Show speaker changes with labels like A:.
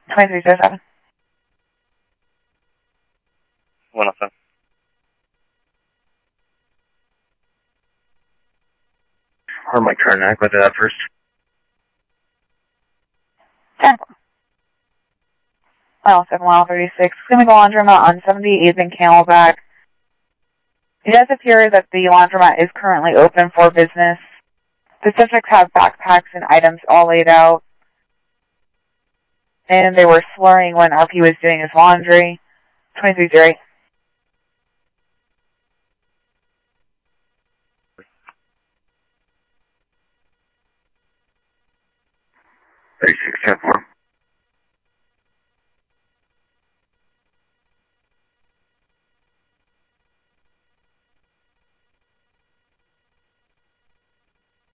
A: 2307.
B: 107. Or Mike Karnak, go to that first.
A: 10. Mile 7, mile 36. Chemical laundromat on 78th and Camelback. It does appear that the laundromat is currently open for business. The subjects have backpacks and items all laid out. And they were slurring when RP was doing his laundry. 2308.
B: 36, 10-4.